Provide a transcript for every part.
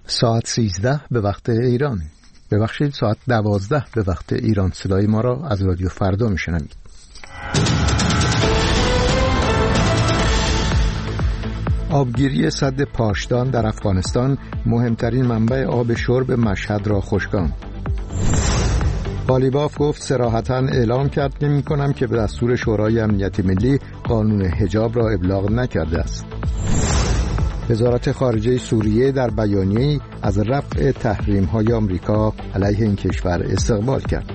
ساعت 13 به وقت ایران، ببخشید ساعت 12 به وقت ایران. صدای ما را از رادیو فردا میشنوید. آبگیری سد پاشدان در افغانستان مهمترین منبع آب شرب مشهد را خشکاند. قالیباف گفت صراحتاً اعلام کرد نمی‌کنم که به دستور شورای امنیت ملی قانون حجاب را ابلاغ نکرده است. وزارت خارجه سوریه در بیانیه‌ای از رفع تحریم‌های آمریکا علیه این کشور استقبال کرد.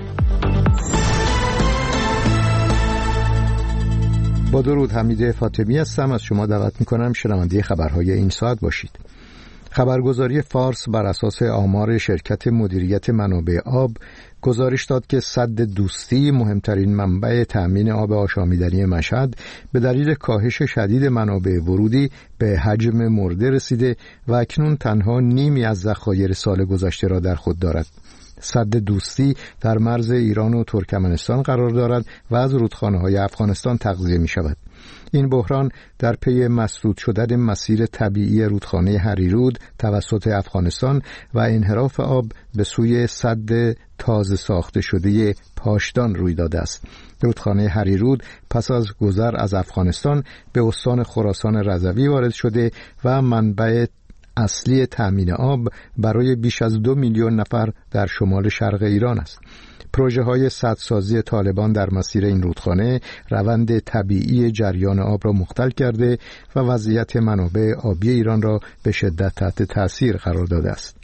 با درود، حمید فاطمی هستم. از شما دعوت می‌کنم شنونده خبرهای این ساعت باشید. خبرگزاری فارس بر اساس آمار شرکت مدیریت منابع آب گزارش داد که سد دوستی مهمترین منبع تأمین آب آشامیدنی مشهد به دلیل کاهش شدید منابع ورودی به حجم مرده رسیده و اکنون تنها نیمی از ذخایر سال گذشته را در خود دارد. سد دوستی در مرز ایران و ترکمنستان قرار دارد و از رودخانه‌های افغانستان تغذیه می‌شود. این بحران در پی مسدود شدن مسیر طبیعی رودخانه هریرود توسط افغانستان و انحراف آب به سوی سد تازه ساخته شده پاشدان روی داده است. رودخانه هریرود پس از گذر از افغانستان به استان خراسان رضوی وارد شده و منبع اصلی تأمین آب برای بیش از 2 میلیون نفر در شمال شرق ایران است. پروژه های سدسازی طالبان در مسیر این رودخانه روند طبیعی جریان آب را مختل کرده و وضعیت منابع آبی ایران را به شدت تحت تأثیر قرار داده است.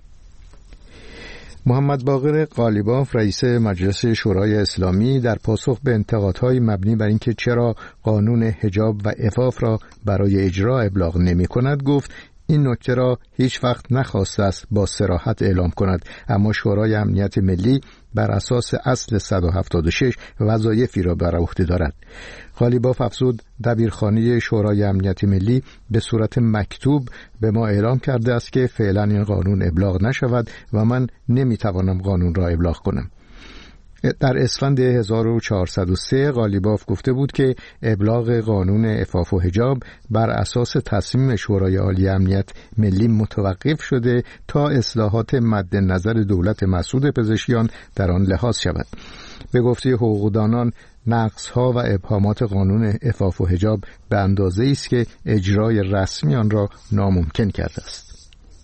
محمد باقر قالیباف رئیس مجلس شورای اسلامی در پاسخ به انتقادهای مبنی بر اینکه چرا قانون حجاب و عفاف را برای اجرا ابلاغ نمی‌کند گفت این نکته را هیچ وقت نخواسته است با صراحت اعلام کند، اما شورای امنیت ملی بر اساس اصل 176 وظایفی را بر عهده دارد. قالیباف افزود دبیرخانه شورای امنیت ملی به صورت مکتوب به ما اعلام کرده است که فعلا این قانون ابلاغ نشود و من نمیتوانم قانون را ابلاغ کنم. در اسفند 1403 قالیباف گفته بود که ابلاغ قانون عفاف و حجاب بر اساس تصمیم شورای عالی امنیت ملی متوقف شده تا اصلاحات مد نظر دولت مسعود پزشکیان در آن لحاظ شود. به گفته حقوقدانان نقص‌ها و ابهامات قانون عفاف و حجاب به اندازه‌ای است که اجرای رسمی آن را ناممکن کرده است.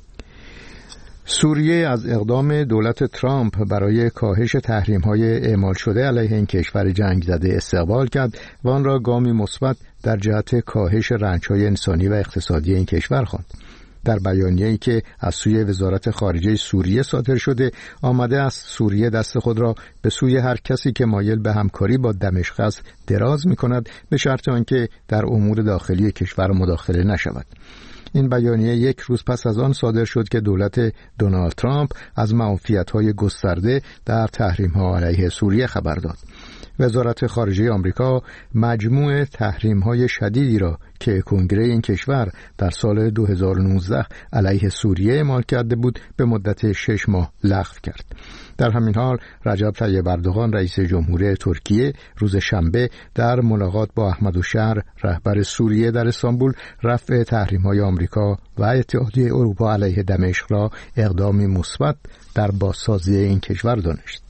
سوریه از اقدام دولت ترامپ برای کاهش تحریم‌های اعمال شده علیه این کشور جنگ زده استقبال کرد و آن را گامی مثبت در جهت کاهش رنج‌های انسانی و اقتصادی این کشور خواند. در بیانیه‌ای که از سوی وزارت خارجه سوریه صادر شده آمده است سوریه دست خود را به سوی هر کسی که مایل به همکاری با دمشق است دراز می‌کند به شرط آنکه در امور داخلی کشور مداخله نشود. این بیانیه یک روز پس از آن صادر شد که دولت دونالد ترامپ از معافیت‌های گسترده در تحریم‌ها علیه سوریه خبر داد. وزارت خارجه آمریکا مجموع تحریم‌های شدیدی را که کنگره این کشور در سال 2019 علیه سوریه اعمال کرده بود به مدت 6 ماه لغو کرد. در همین حال رجب طیب اردوغان رئیس جمهوری ترکیه روز شنبه در ملاقات با احمدالشهر رهبر سوریه در استانبول رفع تحریم‌های آمریکا و اتحادیه اروپا علیه دمشق را اقدامی مثبت در بازسازی این کشور دانست.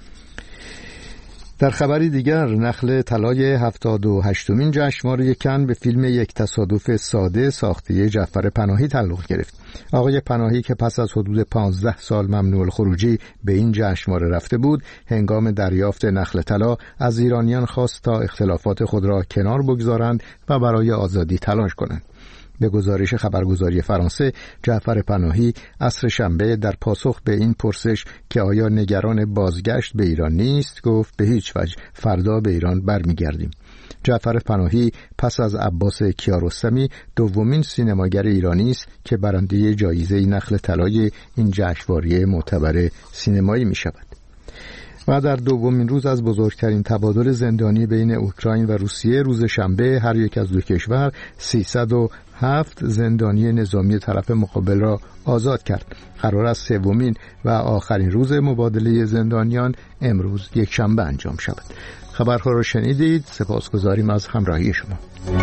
در خبری دیگر نخل طلای 78مین جشنواره کن به فیلم یک تصادف ساده ساخته جعفر پناهی تعلق گرفت. آقای پناهی که پس از حدود 15 سال ممنوع الخروجی به این جشنواره رفته بود، هنگام دریافت نخل طلا از ایرانیان خواست تا اختلافات خود را کنار بگذارند و برای آزادی تلاش کنند. به گزارش خبرگزاری فرانسه، جعفر پناهی عصر شنبه در پاسخ به این پرسش که آیا نگران بازگشت به ایران نیست گفت به هیچ وجه، فردا به ایران برمیگردیم. جعفر پناهی پس از عباس کیارستمی دومین سینماگر ایرانی است که برنده جایزه نخل طلای این جشنواره معتبر سینمایی می شود. و در دومین روز از بزرگترین تبادل زندانی بین اوکراین و روسیه روز شنبه هر یک از دو کشور 307 زندانی نظامی طرف مقابل را آزاد کرد. قرار است سومین و آخرین روز مبادله زندانیان امروز یک شنبه انجام شود. خبرها را شنیدید. سپاسگزاریم از همراهی شما.